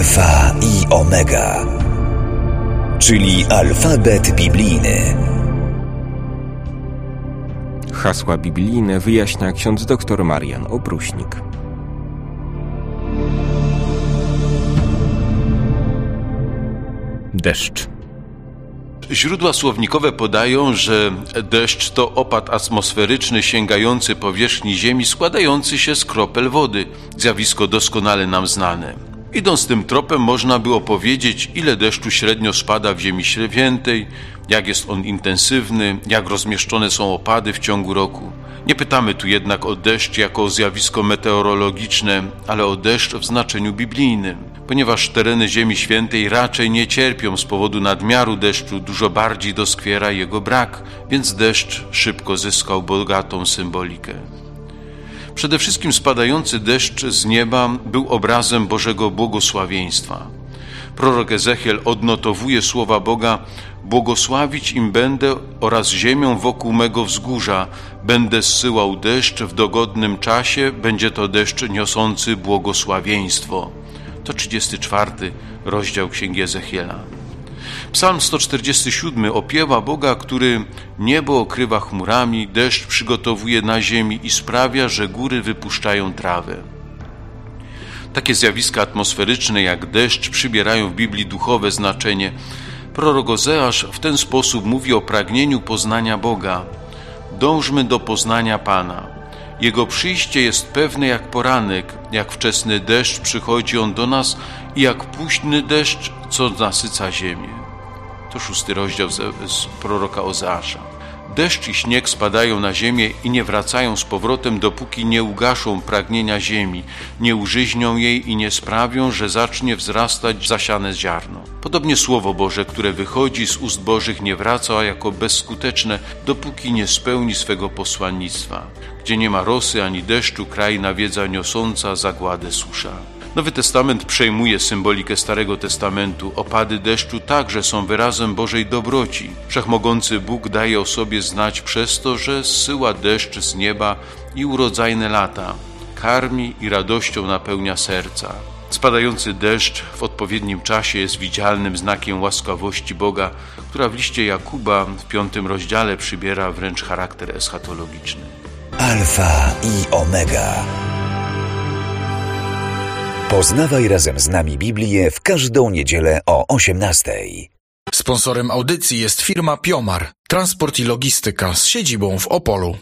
Alfa i Omega, czyli alfabet biblijny. Hasła biblijne wyjaśnia ksiądz dr Marian Opruśnik. Deszcz. Źródła słownikowe podają, że deszcz to opad atmosferyczny sięgający powierzchni Ziemi, składający się z kropel wody. Zjawisko doskonale nam znane. Idąc tym tropem, można by opowiedzieć, ile deszczu średnio spada w Ziemi Świętej, jak jest on intensywny, jak rozmieszczone są opady w ciągu roku. Nie pytamy tu jednak o deszcz jako o zjawisko meteorologiczne, ale o deszcz w znaczeniu biblijnym. Ponieważ tereny Ziemi Świętej raczej nie cierpią z powodu nadmiaru deszczu, dużo bardziej doskwiera jego brak, więc deszcz szybko zyskał bogatą symbolikę. Przede wszystkim spadający deszcz z nieba był obrazem Bożego błogosławieństwa. Prorok Ezechiel odnotowuje słowa Boga: błogosławić im będę oraz ziemią wokół mego wzgórza. Będę zsyłał deszcz w dogodnym czasie, będzie to deszcz niosący błogosławieństwo. To 34 rozdział Księgi Ezechiela. Psalm 147 opiewa Boga, który niebo okrywa chmurami, deszcz przygotowuje na ziemi i sprawia, że góry wypuszczają trawę. Takie zjawiska atmosferyczne jak deszcz przybierają w Biblii duchowe znaczenie. Prorok Ozeasz w ten sposób mówi o pragnieniu poznania Boga. Dążmy do poznania Pana. Jego przyjście jest pewne jak poranek, jak wczesny deszcz przychodzi on do nas i jak późny deszcz, co nasyca ziemię. To 6 rozdział z proroka Ozeasza. Deszcz i śnieg spadają na ziemię i nie wracają z powrotem, dopóki nie ugaszą pragnienia ziemi, nie użyźnią jej i nie sprawią, że zacznie wzrastać zasiane ziarno. Podobnie Słowo Boże, które wychodzi z ust Bożych, nie wraca jako bezskuteczne, dopóki nie spełni swego posłannictwa. Gdzie nie ma rosy ani deszczu, kraj nawiedza niosąca zagładę susza. Nowy Testament przejmuje symbolikę Starego Testamentu. Opady deszczu także są wyrazem Bożej dobroci. Wszechmogący Bóg daje o sobie znać przez to, że zsyła deszcz z nieba i urodzajne lata, karmi i radością napełnia serca. Spadający deszcz w odpowiednim czasie jest widzialnym znakiem łaskawości Boga, która w liście Jakuba w 5 rozdziale przybiera wręcz charakter eschatologiczny. Alfa i Omega. Poznawaj razem z nami Biblię w każdą niedzielę o 18:00. Sponsorem audycji jest firma Piomar, transport i logistyka z siedzibą w Opolu.